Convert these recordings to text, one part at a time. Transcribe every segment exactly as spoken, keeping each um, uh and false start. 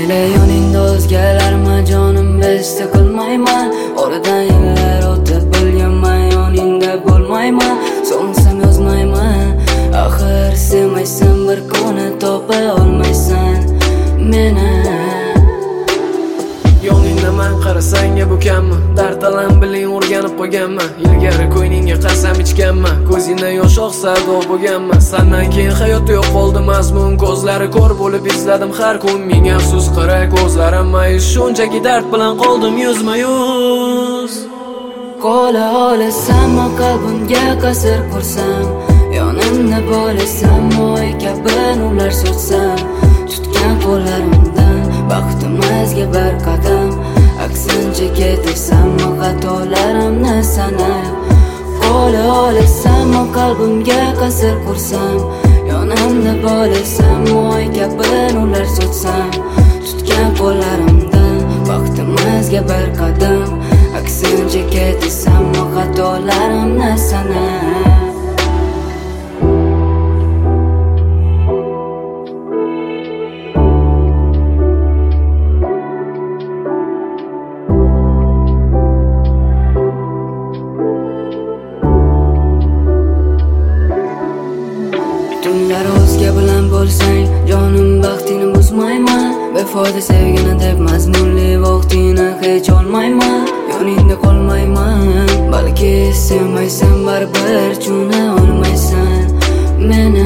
Mayli yoningda o'zgalarma jonim besta qilmayman. Oradan yillar o'tib bilganman yoningda bo'lmayman. So'ngsam yozmayman. Axir sevmaysan bir kuni topa olmaysan meni. Yoningdaman qarasanga bu kammi? Dard alam biling o'rganib qo'yganman. Ilgari ko'yningga qasam ichganman. Ko'zingdan yosh oqsa dov bo'lganman. Sandan keyin hayotda yo'q qoldi mazmun. Ko'zlari ko'r bo'lib izladim har kun. Ming afsus qara ko'zlarim mayus. Shunchaki dard bilan qoldim yuzma-yuz. Qo'la olasam qalbimga qasr qursam, yonimda bo'lasam moy kabi nurlar sochsam, tutgan qo'llarimdan baxtimizga bir qadam, aksincha ketarsam xatolarimni sanab. Qo'la olasam qalbimga qasr qursam, yonimda bo'lasam moy kabi nurlar sochsam, tutgan qo'llarimdan baxtimizga bir qadam, aksincha ketarsam xatolarimni sanab. Tunlar o'zga bilan bo'lsang, jonim baxtini buzmayman. Befoyda sevgini deb mazmunli vaqtini hech olmayman. Yoningda qolmayman, balki sevmaysan baribir tushuna olmaysan meni.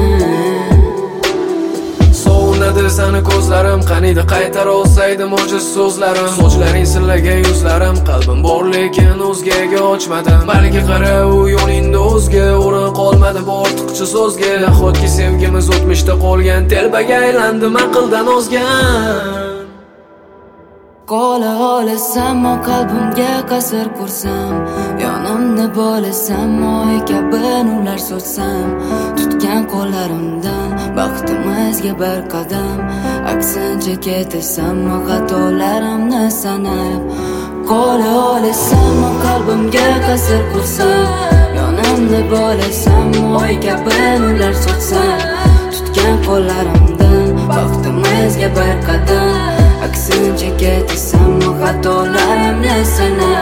Sovunadi sani ko'zlarim, qaniydi qaytar olsaydim ojiz so'zlarim. Sochlaring silagan yuzlarim, qalbim bor lekin o'zgaga ochmadim. Balki qara u yoningda o'zga o'rin qolmadi bu ortiqcha so'zga. Nahotki sevgimiz o'tmishda qolgan telbaga aylandim aqldan ozgan. Qo'la olasam qalbimga qasr qursam, yonimda bo'lasam moy kabi nurlar sochsam, tutgan qo'llarimdan baxtimizga bir qadam, aksincha ketarsam xatolarimni sanab. Qo'la olasam qalbimga qasr qursam, yonimda bo'lasam moy kabi nurlar sochsam, tutgan qo'llarimdan baxtimizga bir qadam, aksincha ketarsam xatolarimni sanab.